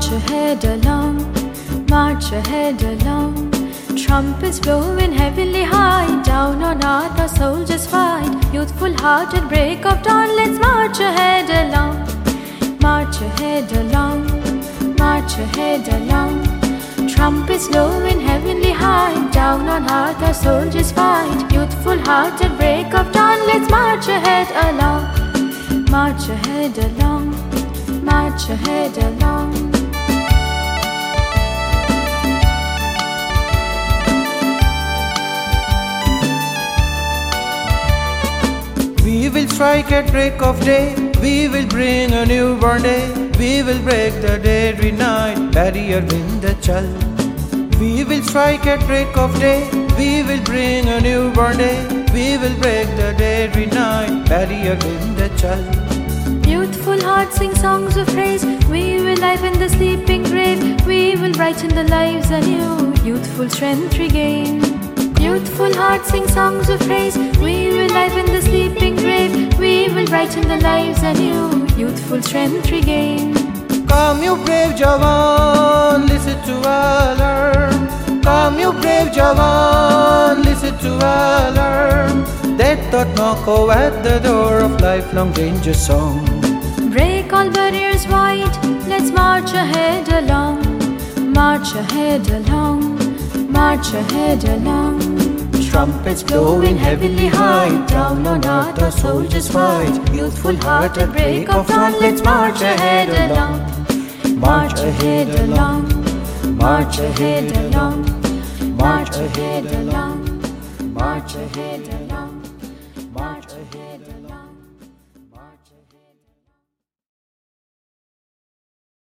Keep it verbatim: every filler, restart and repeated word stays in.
ahead along, march ahead along. Trumpets blowing heavily high, down on earth our soldiers fight. Youthful hearted break of dawn, let's march ahead along, march ahead along, march ahead along. Trumpets blowing heavily high, down on earth our soldiers fight. Youthful hearted break of dawn, let's march ahead along, march ahead along, march ahead along. We will strike at break of day, we will bring a newborn day. We will break the deadly night, barrier in the chal. We will strike at break of day, we will bring a newborn day. We will break the deadly night, barrier in the chal. Youthful hearts sing songs of praise, we will liven the sleeping grave. We will brighten the lives anew, youthful strength regain. Youthful hearts sing songs of praise, we will liven the sleeping grave. We will brighten the lives anew, youthful strength regain. Come you brave Jawan, listen to alarm. Come you brave Jawan, listen to alarm. Death doth knock at the door of lifelong danger song. Break all barriers wide, let's march ahead along, march ahead along, march ahead along. Trumpets blowing heavily high, down on earth our soldiers fight. Youthful heart a break of dawn, let's march ahead along, march ahead along, march ahead along, march ahead along, march ahead along, march ahead along.